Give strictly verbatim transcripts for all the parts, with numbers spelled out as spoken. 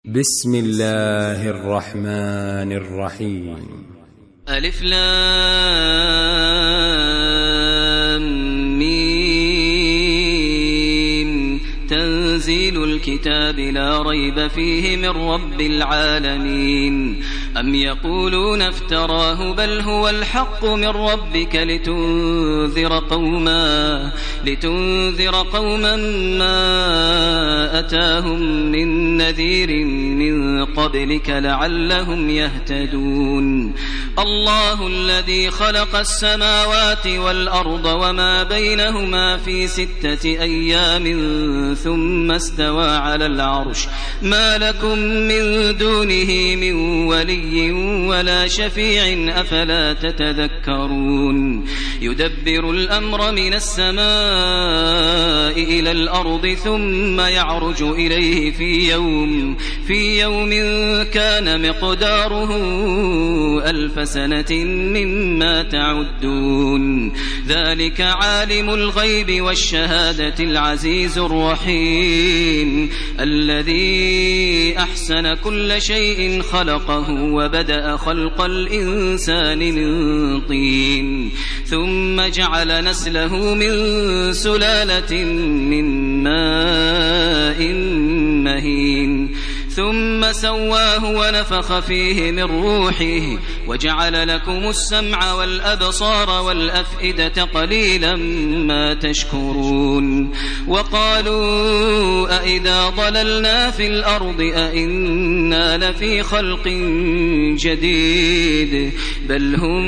بسم الله الرحمن الرحيم. ألف لام ميم. تنزيل الكتاب لا ريب فيه من رب العالمين. أم يقولون افتراه بل هو الحق من ربك لتنذر قوما لتنذر قوما ما أتاهم من نذير من قبلك لعلهم يهتدون. الله الذي خلق السماوات والأرض وما بينهما في ستة أيام ثم استوى على العرش ما لكم من دونه من ولي ولا شفيع أفلا تتذكرون. يدبر الأمر من السماء إلى الأرض ثم يعرج إليه في يوم في يوم كان مقداره ألف سنة مما تعدون. ذلك عالم الغيب والشهادة العزيز الرحيم الذي أحسن كل شيء خلقه وبدأ خلق الإنسان من طين ثم جعل نسله من سلالة من ماء مهين ثم سواه ونفخ فيه من روحه وجعل لكم السمع والأبصار والأفئدة قليلا ما تشكرون. وقالوا أئذا ضللنا في الأرض أئنا لفي خلق جديد بل هم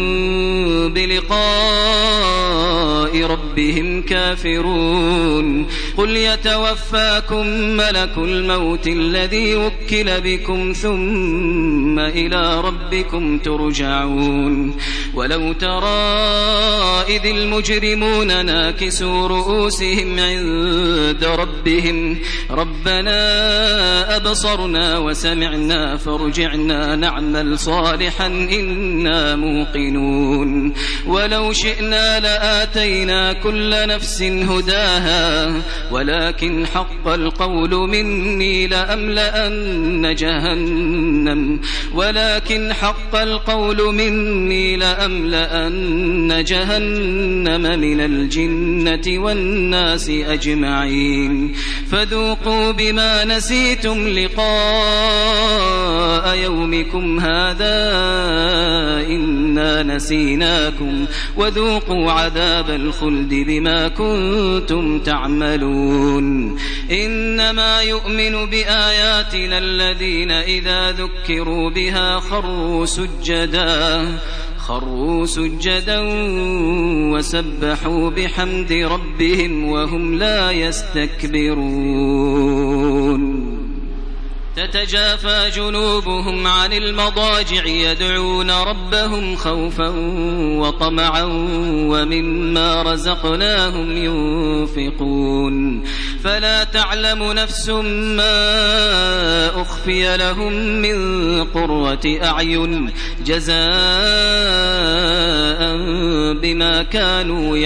بلقاء ربهم كافرون. قل يتوفاكم ملك الموت الذي وكل بكم ثم إلى ربكم ترجعون. ولو ترى إذ المجرمون ناكسوا رؤوسهم عند ربهم ربنا أبصرنا وسمعنا فارجعنا نعمل صالحا إنا موقنون. ولو شئنا لآتينا كل نفس هداها ولكن حق القول مني لأملأن جهنم ولكن حق القول مني لأملأن جهنم من الجنة والناس أجمعين. فذوقوا بما نسيتم لقاء يومكم هذا إنا نسيناكم وذوقوا عذاب الخلد بما كنتم تعملون. إنما يؤمن بآياتنا الذين إذا ذكروا بها خروا سجدا خروا سجدا وسبحوا بحمد ربهم وهم لا يستكبرون. تتجافى جنوبهم عن المضاجع يدعون ربهم خوفا وطمعا ومما رزقناهم ينفقون. فلا تعلم نفس ما أخفي لهم من قرة أعين جزاء بما كانوا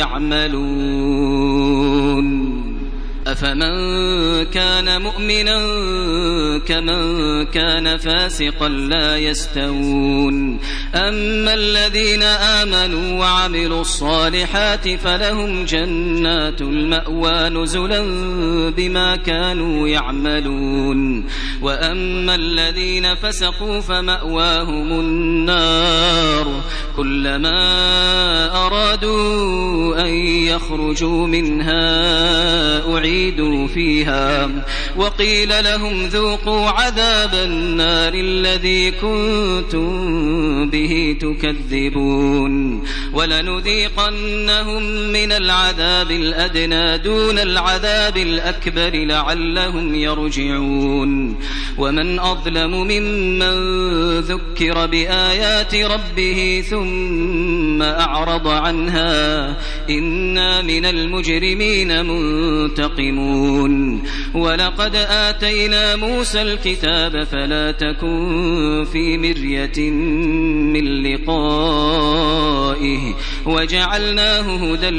يعملون. أفمن كان مؤمنا كمن كان فاسقا لا يستوون. أما الذين آمنوا وعملوا الصالحات فلهم جنات المأوى نزلا بما كانوا يعملون. وأما الذين فسقوا فمأواهم النار كلما أرادوا أن يخرجوا منها أعيدوا فيها وقيل لهم ذوقوا عذاب النار الذي كنتم به تكذبون. ولنذيقنهم من العذاب الأدنى دون العذاب الأكبر لعلهم يرجعون. ومن أظلم ممن ذكر بآيات ربه ثم أعرض عنها إنا من المجرمين منتقمون. ولقد آتينا موسى الكتاب فلا تكن في مرية من لقائه وجعلناه هدى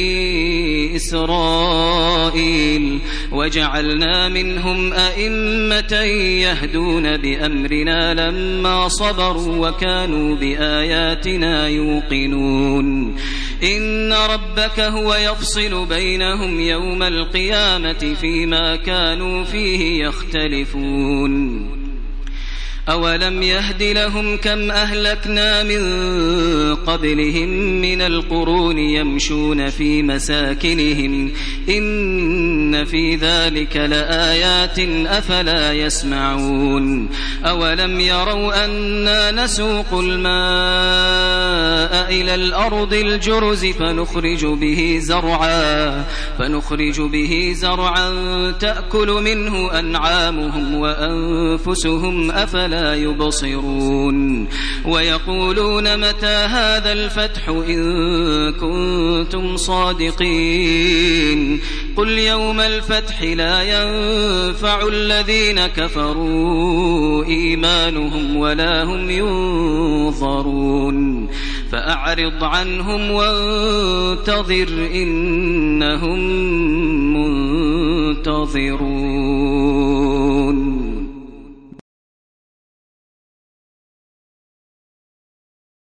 لبني إسرائيل وجعلنا منهم أئمة أمة يهدون بأمرنا لما صبروا وكانوا بآياتنا يوقنون إن ربك هو يفصل بينهم يوم القيامة فيما كانوا فيه يختلفون أولم يهد لهم كم أهلكنا من قبلهم من القرون يمشون في مساكنهم إن في ذلك لآيات أفلا يسمعون أولم يروا أنا نسوق الماء إلى الأرض الجرز فنخرج به زرعا فنخرج به زرعا تأكل منه أنعامهم وأنفسهم أفلا لا يبصرون ويقولون متى هذا الفتح إن كنتم صادقين قل يوم الفتح لا ينفع الذين كفروا إيمانهم ولا هم ينظرون فأعرض عنهم وانتظر إنهم منتظرون.